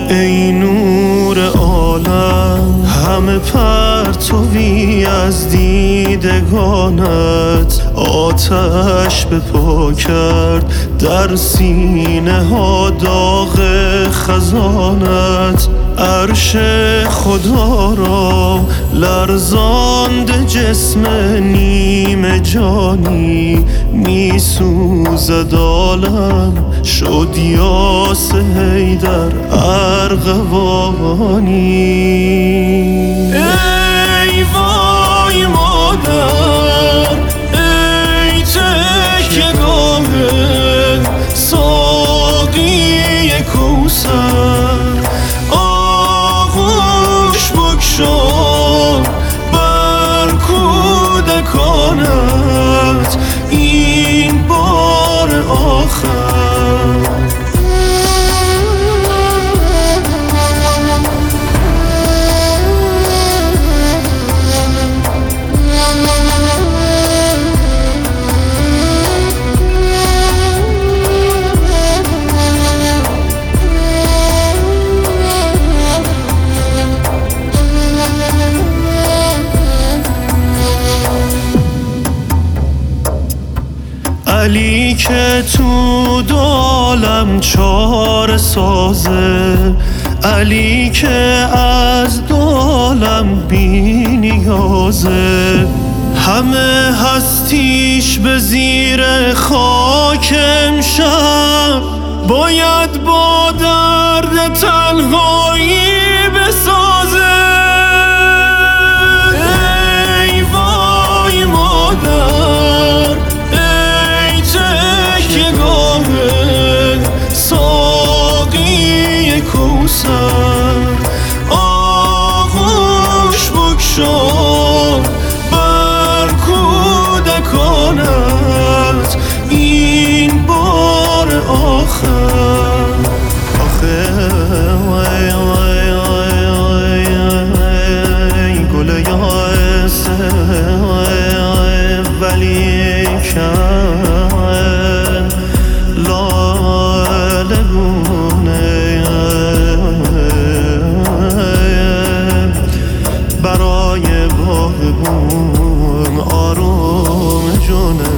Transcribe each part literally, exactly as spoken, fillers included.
ای نور عالم، همه پرتوی از دیدگانت. آتش به پا کرد در سینه ها داغ خزانت. عرش خدا را لرزاند جسم نیمه جانی. می سوزد عالم شد یاس حیدر ارغوانی. ای وای مادر، ای تکیه گاه ساقی کوثر. آغوش بگشا بر کودکانت این بار آخر. علی که تو دو عالم چاره سازه، علی که از دو عالم بی نیازه. همه هستیش به زیر خاک امشب باید با درد تنهایی بسازه. ای وای مادر، ساقی کوثر. آغوش بگشا بر کودکانت این بار آخر. آخه وای وای وای وای گل یاسه ولی کن لاله گونه برای باغبون آروم جونه.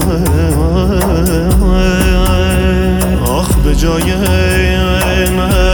آخ به جای